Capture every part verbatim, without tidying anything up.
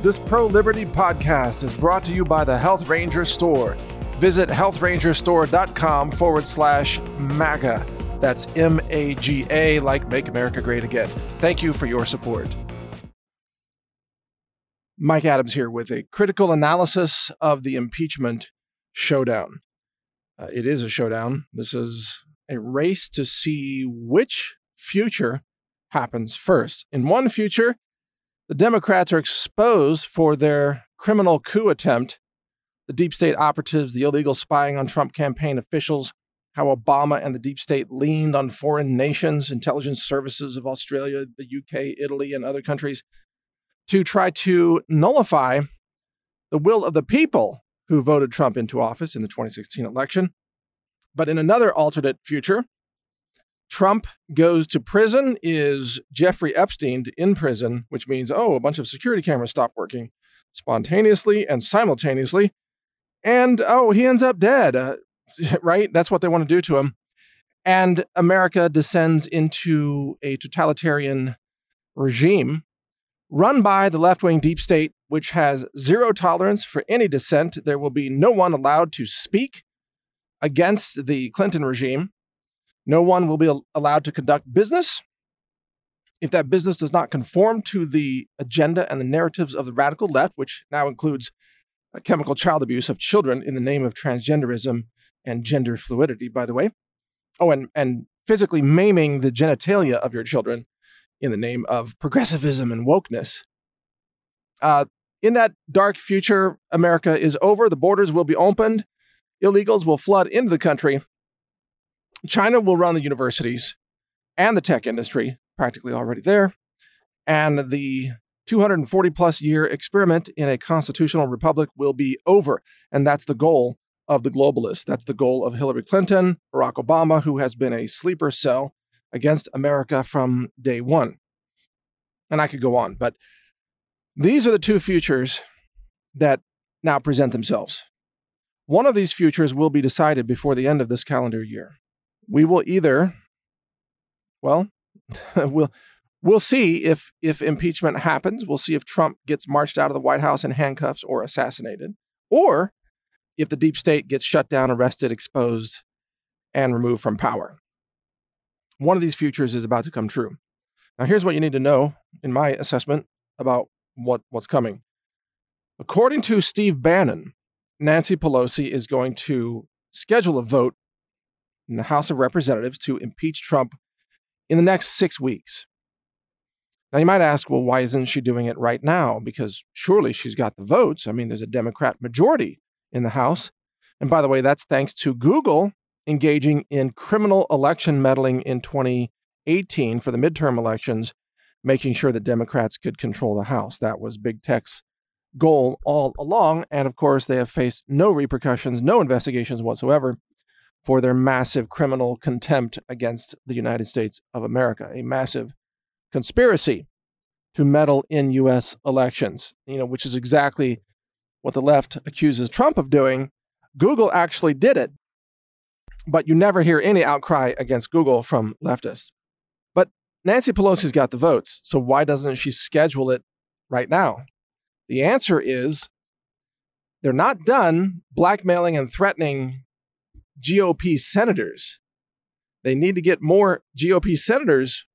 This pro-liberty podcast is brought to you by the Health Ranger Store. Visit health ranger store dot com forward slash MAGA. That's M A G A, like Make America Great Again. Thank you for your support. Mike Adams here with a critical analysis of the impeachment showdown. Uh, it is a showdown. This is a race to see which future happens first. In one future, the Democrats are exposed for their criminal coup attempt, the deep state operatives, the illegal spying on Trump campaign officials, how Obama and the deep state leaned on foreign nations, intelligence services of Australia, the U K, Italy, and other countries to try to nullify the will of the people who voted Trump into office in the twenty sixteen election. But in another alternate future, Trump goes to prison, is Jeffrey Epstein in prison, which means, oh, a bunch of security cameras stop working spontaneously and simultaneously. And, oh, he ends up dead, uh, right? That's what they want to do to him. And America descends into a totalitarian regime run by the left-wing deep state, which has zero tolerance for any dissent. There will be no one allowed to speak against the Clinton regime. No one will be allowed to conduct business if that business does not conform to the agenda and the narratives of the radical left, which now includes chemical child abuse of children in the name of transgenderism and gender fluidity, by the way. Oh, and, and physically maiming the genitalia of your children in the name of progressivism and wokeness. Uh, in that dark future, America is over. The borders will be opened. Illegals will flood into the country. China will run the universities and the tech industry, practically already there. And the two hundred forty plus year experiment in a constitutional republic will be over. And that's the goal of the globalists. That's the goal of Hillary Clinton, Barack Obama, who has been a sleeper cell against America from day one. And I could go on, but these are the two futures that now present themselves. One of these futures will be decided before the end of this calendar year. We will either, well, we'll we'll see if if impeachment happens. We'll see if Trump gets marched out of the White House in handcuffs or assassinated, or if the deep state gets shut down, arrested, exposed, and removed from power. One of these futures is about to come true. Now, here's what you need to know, in my assessment, about what, what's coming. According to Steve Bannon, Nancy Pelosi is going to schedule a vote in the House of Representatives to impeach Trump in the next six weeks. Now, you might ask, well, why isn't she doing it right now? Because surely she's got the votes. I mean, there's a Democrat majority in the House. And by the way, that's thanks to Google engaging in criminal election meddling in twenty eighteen for the midterm elections, making sure that Democrats could control the House. That was big tech's goal all along. And of course, they have faced no repercussions, no investigations whatsoever for their massive criminal contempt against the United States of America, a massive conspiracy to meddle in U S elections, you know, which is exactly what the left accuses Trump of doing. Google actually did it, but you never hear any outcry against Google from leftists. But Nancy Pelosi's got the votes, so why doesn't she schedule it right now? The answer is they're not done blackmailing and threatening G O P senators. They need to get more G O P senators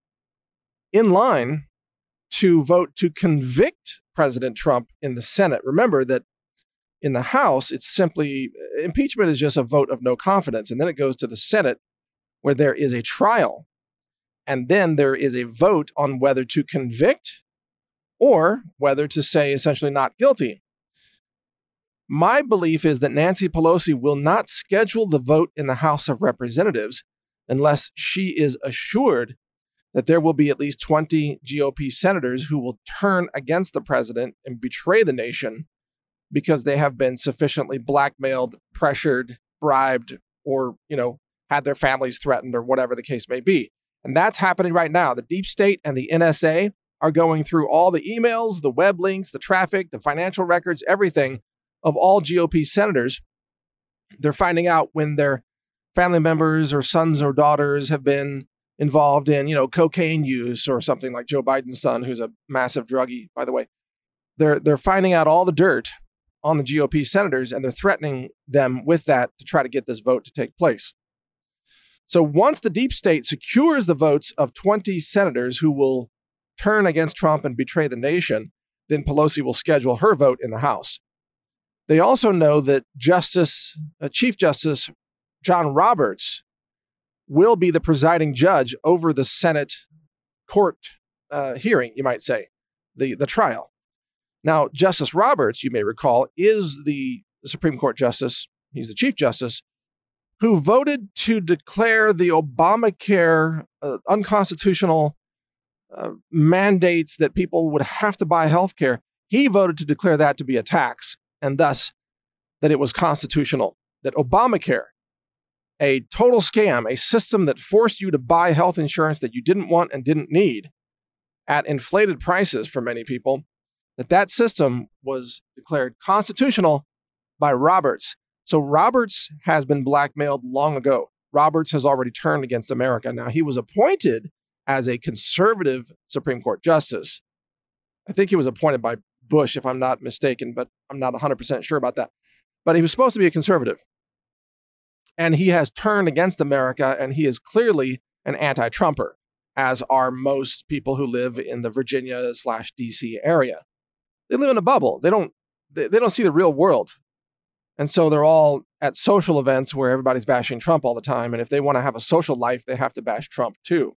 in line to vote to convict President Trump in the Senate. Remember that in the House, it's simply, impeachment is just a vote of no confidence. And then it goes to the Senate where there is a trial. And then there is a vote on whether to convict or whether to say essentially not guilty. My belief is that Nancy Pelosi will not schedule the vote in the House of Representatives unless she is assured that there will be at least twenty G O P senators who will turn against the president and betray the nation because they have been sufficiently blackmailed, pressured, bribed, or, you know, had their families threatened or whatever the case may be. And that's happening right now. The deep state and the N S A are going through all the emails, the web links, the traffic, the financial records, everything of all G O P senators. They're finding out when their family members or sons or daughters have been involved in, you know, cocaine use or something, like Joe Biden's son, who's a massive druggie, by the way. They're, they're finding out all the dirt on the G O P senators, and they're threatening them with that to try to get this vote to take place. So once the deep state secures the votes of twenty senators who will turn against Trump and betray the nation, then Pelosi will schedule her vote in the House. They also know that Justice, uh, Chief Justice John Roberts will be the presiding judge over the Senate court uh, hearing, you might say, the, the trial. Now, Justice Roberts, you may recall, is the Supreme Court justice, he's the Chief Justice, who voted to declare the Obamacare uh, unconstitutional uh, mandates that people would have to buy health care. He voted to declare that to be a tax, and thus that it was constitutional, that Obamacare, a total scam, a system that forced you to buy health insurance that you didn't want and didn't need at inflated prices for many people, that that system was declared constitutional by Roberts. So Roberts has been blackmailed long ago. Roberts has already turned against America. Now, he was appointed as a conservative Supreme Court justice. I think he was appointed by Bush, if I'm not mistaken, but I'm not one hundred percent sure about that. But he was supposed to be a conservative. And he has turned against America, and he is clearly an anti-Trumper, as are most people who live in the Virginia slash D C area. They live in a bubble. They don't, they, they don't see the real world. And so they're all at social events where everybody's bashing Trump all the time. And if they want to have a social life, they have to bash Trump too.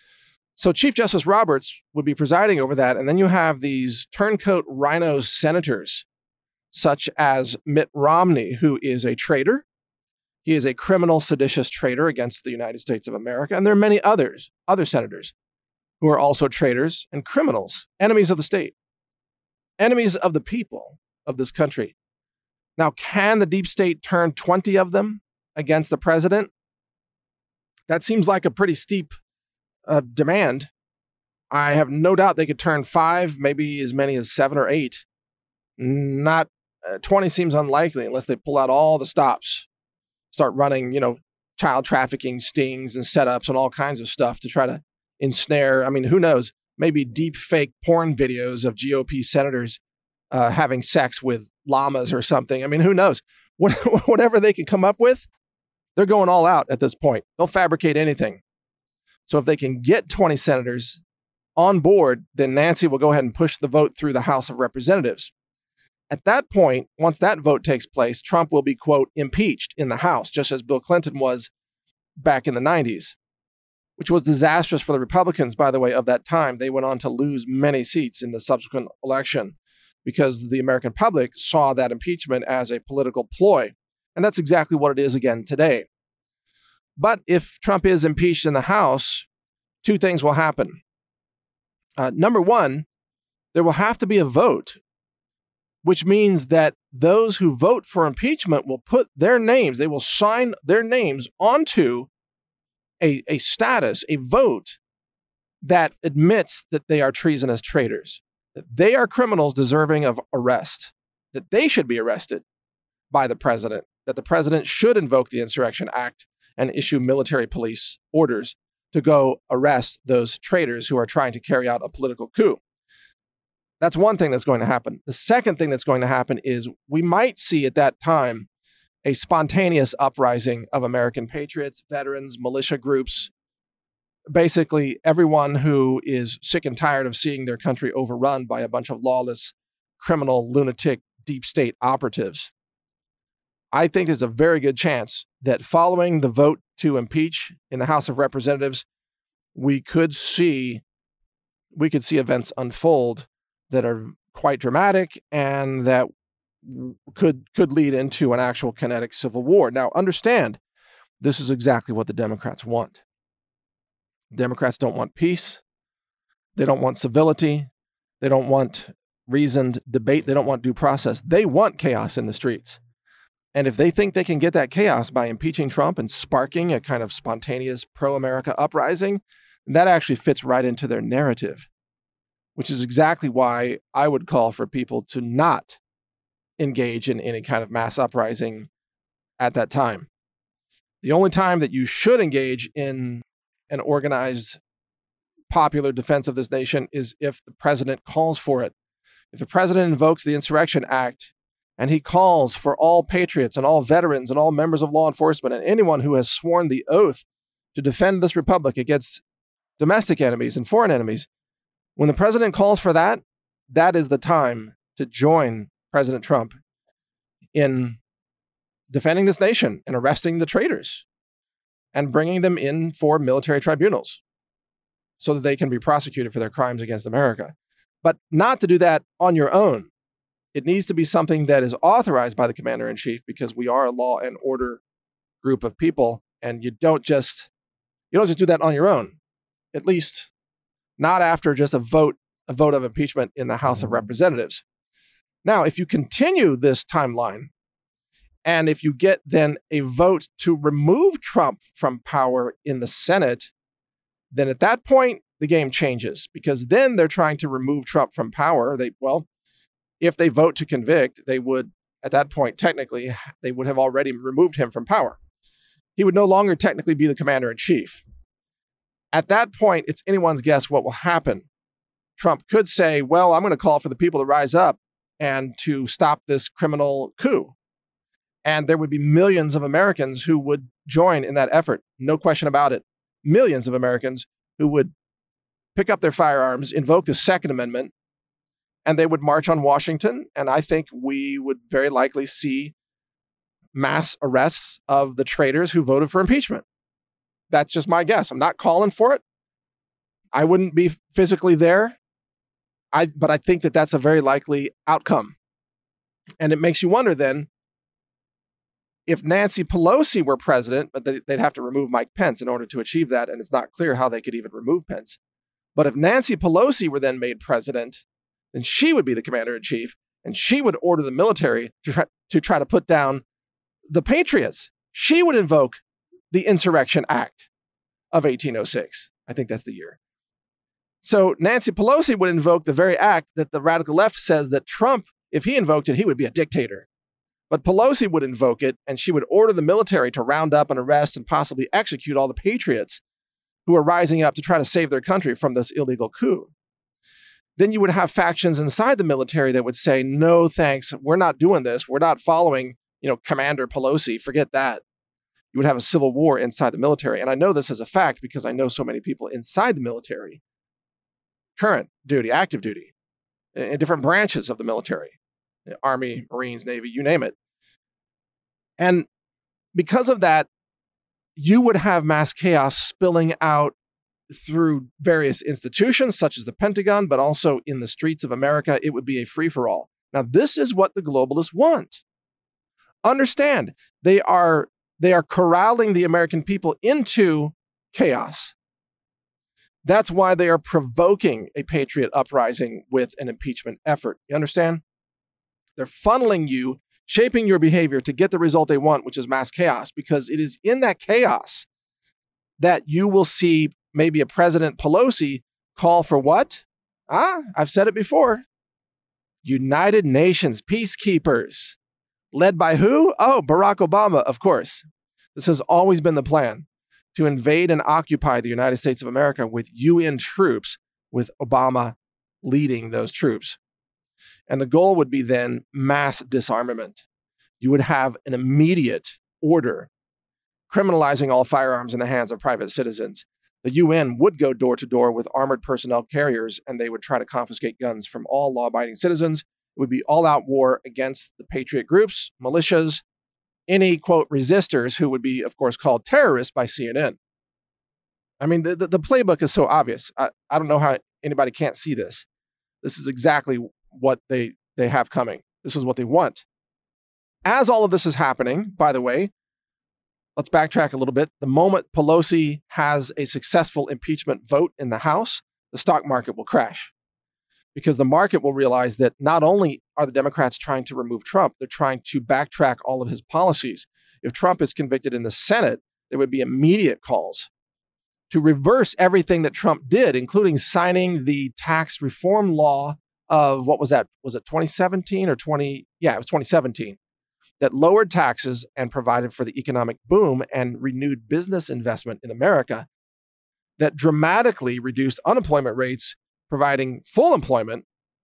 So Chief Justice Roberts would be presiding over that. And then you have these turncoat rhino senators, such as Mitt Romney, who is a traitor. He is a criminal, seditious traitor against the United States of America. And there are many others, other senators, who are also traitors and criminals, enemies of the state, enemies of the people of this country. Now, can the deep state turn twenty of them against the president? That seems like a pretty steep uh, demand. I have no doubt they could turn five, maybe as many as seven or eight. Not uh, twenty seems unlikely unless they pull out all the stops, start running, you know, child trafficking stings and setups and all kinds of stuff to try to ensnare. I mean, who knows? Maybe deep fake porn videos of G O P senators uh, having sex with llamas or something. I mean, who knows? What, whatever they can come up with, they're going all out at this point. They'll fabricate anything. So if they can get twenty senators on board, then Nancy will go ahead and push the vote through the House of Representatives. At that point, once that vote takes place, Trump will be, quote, impeached in the House, just as Bill Clinton was back in the nineties, which was disastrous for the Republicans, by the way, of that time. They went on to lose many seats in the subsequent election because the American public saw that impeachment as a political ploy. And that's exactly what it is again today. But if Trump is impeached in the House, two things will happen. Uh, number one, there will have to be a vote, which means that those who vote for impeachment will put their names, they will sign their names onto a, a status, a vote that admits that they are treasonous traitors, that they are criminals deserving of arrest, that they should be arrested by the president, that the president should invoke the Insurrection Act and issue military police orders to go arrest those traitors who are trying to carry out a political coup. That's one thing that's going to happen. The second thing that's going to happen is we might see at that time a spontaneous uprising of American patriots, veterans, militia groups, basically everyone who is sick and tired of seeing their country overrun by a bunch of lawless, criminal, lunatic, deep state operatives. I think there's a very good chance that following the vote to impeach in the House of Representatives, we could see we could see events unfold that are quite dramatic and that could could lead into an actual kinetic civil war. Now, understand, this is exactly what the Democrats want. Democrats don't want peace. They don't want civility. They don't want reasoned debate. They don't want due process. They want chaos in the streets. And if they think they can get that chaos by impeaching Trump and sparking a kind of spontaneous pro-America uprising, that actually fits right into their narrative, which is exactly why I would call for people to not engage in any kind of mass uprising at that time. The only time that you should engage in an organized, popular defense of this nation is if the president calls for it. If the president invokes the Insurrection Act and he calls for all patriots and all veterans and all members of law enforcement and anyone who has sworn the oath to defend this republic against domestic enemies and foreign enemies, when the president calls for that, that is the time to join President Trump in defending this nation and arresting the traitors and bringing them in for military tribunals so that they can be prosecuted for their crimes against America. But not to do that on your own. It needs to be something that is authorized by the commander-in-chief, because we are a law and order group of people, and you don't just you don't just do that on your own. At least not after just a vote, a vote of impeachment in the House of Representatives. Now, if you continue this timeline, and if you get then a vote to remove Trump from power in the Senate, then at that point, the game changes, because then they're trying to remove Trump from power. They, well, if they vote to convict, they would, at that point, technically, they would have already removed him from power. He would no longer technically be the commander-in-chief. At that point, it's anyone's guess what will happen. Trump could say, well, I'm going to call for the people to rise up and to stop this criminal coup. And there would be millions of Americans who would join in that effort. No question about it. Millions of Americans who would pick up their firearms, invoke the Second Amendment, and they would march on Washington. And I think we would very likely see mass arrests of the traitors who voted for impeachment. That's just my guess. I'm not calling for it. I wouldn't be physically there. I, but I think that that's a very likely outcome. And it makes you wonder then, if Nancy Pelosi were president, but they'd have to remove Mike Pence in order to achieve that, and it's not clear how they could even remove Pence. But if Nancy Pelosi were then made president, then she would be the commander-in-chief, and she would order the military to try, to try to put down the patriots. She would invoke the Insurrection Act of eighteen oh six. I think that's the year. So Nancy Pelosi would invoke the very act that the radical left says that Trump, if he invoked it, he would be a dictator. But Pelosi would invoke it, and she would order the military to round up and arrest and possibly execute all the patriots who are rising up to try to save their country from this illegal coup. Then you would have factions inside the military that would say, no, thanks, we're not doing this. We're not following, you know, Commander Pelosi. Forget that. You would have a civil war inside the military. And I know this as a fact because I know so many people inside the military, current duty, active duty, in different branches of the military, Army, Marines, Navy, you name it. And because of that, you would have mass chaos spilling out through various institutions such as the Pentagon, but also in the streets of America. It would be a free-for-all. Now, this is what the globalists want. Understand, they are They are corralling the American people into chaos. That's why they are provoking a patriot uprising with an impeachment effort. You understand? They're funneling you, shaping your behavior to get the result they want, which is mass chaos, because it is in that chaos that you will see maybe a President Pelosi call for what? Ah, I've said it before. United Nations peacekeepers. Led by who? Oh, Barack Obama, of course. This has always been the plan, to invade and occupy the United States of America with U N troops, with Obama leading those troops. And the goal would be then mass disarmament. You would have an immediate order criminalizing all firearms in the hands of private citizens. The U N would go door to door with armored personnel carriers, and they would try to confiscate guns from all law-abiding citizens. It would be all-out war against the patriot groups, militias, any, quote, resistors who would be, of course, called terrorists by C N N. I mean, the, the, the playbook is so obvious. I, I don't know how anybody can't see this. This is exactly what they, they have coming. This is what they want. As all of this is happening, by the way, let's backtrack a little bit. The moment Pelosi has a successful impeachment vote in the House, the stock market will crash. Because the market will realize that not only are the Democrats trying to remove Trump, they're trying to backtrack all of his policies. If Trump is convicted in the Senate, there would be immediate calls to reverse everything that Trump did, including signing the tax reform law of, what was that? Was it twenty seventeen or twenty? Yeah, it was twenty seventeen, that lowered taxes and provided for the economic boom and renewed business investment in America, that dramatically reduced unemployment rates, providing full employment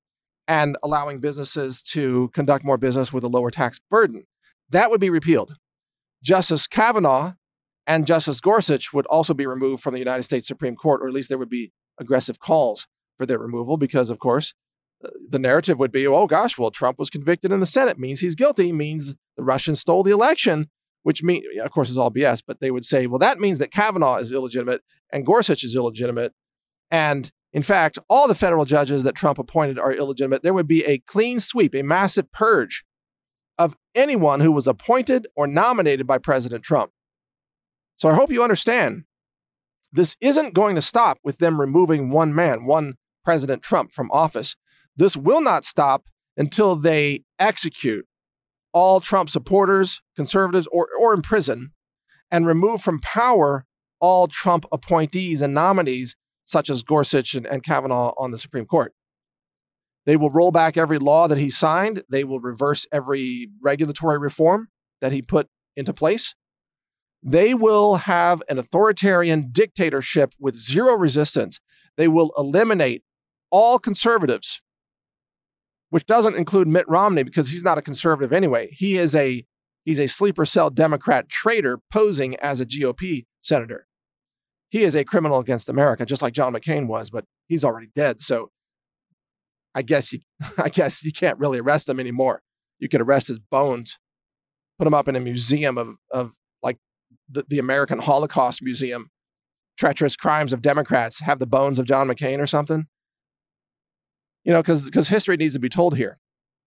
and allowing businesses to conduct more business with a lower tax burden. That would be repealed. Justice Kavanaugh and Justice Gorsuch would also be removed from the United States Supreme Court, or at least there would be aggressive calls for their removal because, of course, the narrative would be, oh gosh, well, Trump was convicted in the Senate, means he's guilty, means the Russians stole the election, which means, of course, is all B S, but they would say, well, that means that Kavanaugh is illegitimate and Gorsuch is illegitimate. And in fact, all the federal judges that Trump appointed are illegitimate. There would be a clean sweep, a massive purge of anyone who was appointed or nominated by President Trump. So I hope you understand, this isn't going to stop with them removing one man, one President Trump from office. This will not stop until they execute all Trump supporters, conservatives, or, or imprison, and remove from power all Trump appointees and nominees, such as Gorsuch and, and Kavanaugh on the Supreme Court. They will roll back every law that he signed. They will reverse every regulatory reform that he put into place. They will have an authoritarian dictatorship with zero resistance. They will eliminate all conservatives, which doesn't include Mitt Romney because he's not a conservative anyway. He is a he's a sleeper cell Democrat traitor posing as a G O P senator. He is a criminal against America, just like John McCain was, but he's already dead. So I guess you I guess you can't really arrest him anymore. You could arrest his bones, put him up in a museum of of like the, the American Holocaust Museum, treacherous crimes of Democrats, have the bones of John McCain or something. You know, because because history needs to be told here.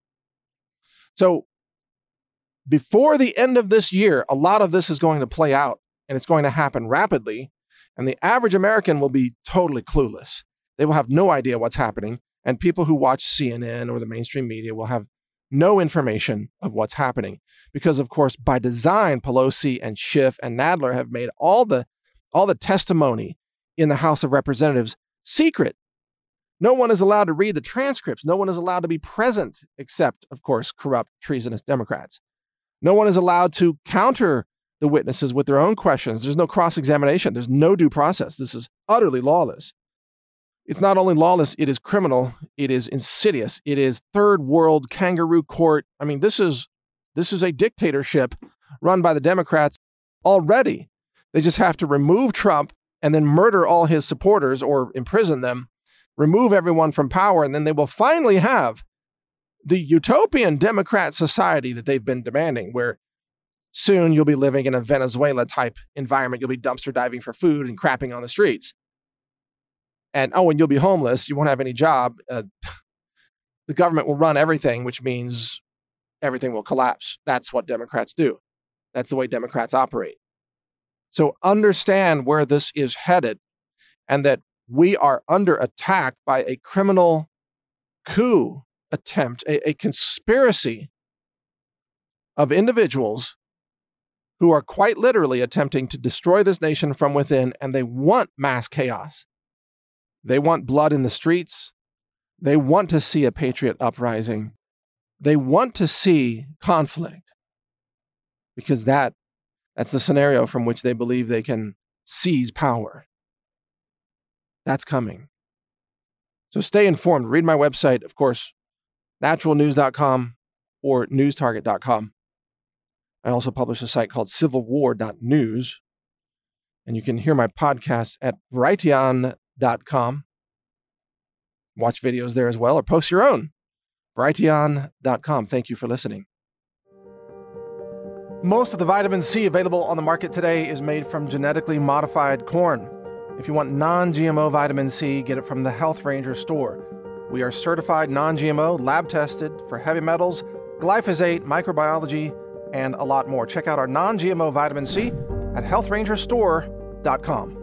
So before the end of this year, a lot of this is going to play out, and it's going to happen rapidly, and the average American will be totally clueless. They will have no idea what's happening, and people who watch C N N or the mainstream media will have no information of what's happening because, of course, by design, Pelosi and Schiff and Nadler have made all the all the testimony in the House of Representatives secret. No one is allowed to read the transcripts. No one is allowed to be present, except, of course, corrupt, treasonous Democrats. No one is allowed to counter the witnesses with their own questions. There's no cross-examination. There's no due process. This is utterly lawless. It's not only lawless, it is criminal. It is insidious. It is third world kangaroo court. I mean, this is this is a dictatorship run by the Democrats already. They just have to remove Trump and then murder all his supporters or imprison them, remove everyone from power, and then they will finally have the utopian Democrat society that they've been demanding, where soon you'll be living in a Venezuela-type environment. You'll be dumpster diving for food and crapping on the streets. And, oh, and you'll be homeless. You won't have any job. Uh, the government will run everything, which means everything will collapse. That's what Democrats do. That's the way Democrats operate. So understand where this is headed, and that we are under attack by a criminal coup attempt, a, a conspiracy of individuals who are quite literally attempting to destroy this nation from within, and they want mass chaos. They want blood in the streets. They want to see a patriot uprising. They want to see conflict, because that that's the scenario from which they believe they can seize power. That's coming. So stay informed. Read my website, of course, natural news dot com or news target dot com. I also publish a site called civil war dot news. And you can hear my podcast at brighteon dot com. Watch videos there as well, or post your own. brighteon dot com. Thank you for listening. Most of the vitamin C available on the market today is made from genetically modified corn. If you want non-G M O vitamin C, get it from the Health Ranger store. We are certified non-G M O, lab tested for heavy metals, glyphosate, microbiology, and a lot more. Check out our non-G M O vitamin C at health ranger store dot com.